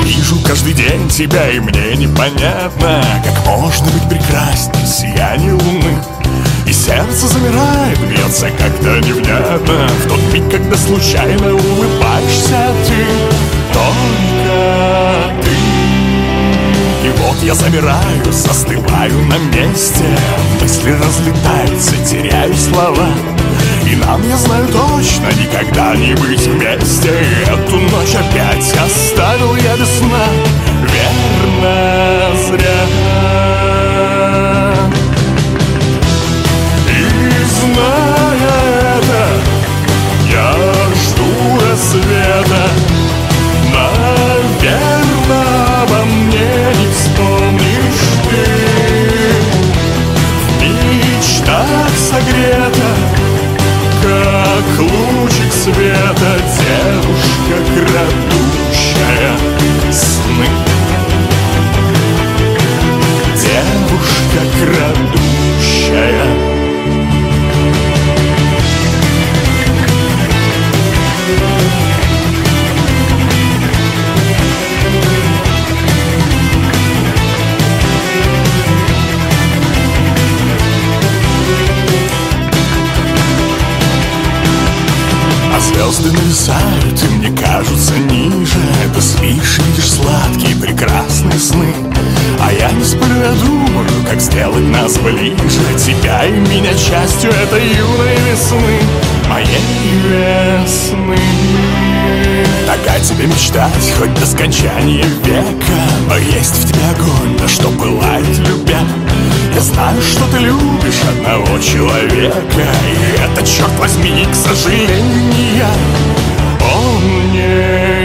вижу каждый день тебя, и мне непонятно, как можно быть прекрасней сияние луны. И сердце замирает, бьется как-то невнятно в тот миг, когда случайно улыбаешься ты. Только ты. И вот я замираю, застываю на месте. Мысли разлетаются, теряю слова. И нам, я знаю точно, никогда не быть вместе. Эту ночь опять оставил я без сна. Верно, зря. И зная это, я жду рассвета. Наверно, обо мне не вспомнишь ты. В мечтах согрета, как лучик света, девушка, крадущая сны. Девушка, крадущая. Звезды нависают, и мне кажутся ниже. Ты спишь, видишь сладкие, прекрасные сны. А я не сплю, я думаю, как сделать нас ближе. Тебя и меня частью этой юной весны. Моей весны. Так о тебе мечтать, хоть до скончания века. Но есть в тебе огонь, да что пылает, любя. Я знаю, что ты любишь одного человека. И это, черт возьми, к сожалению, не я. Он не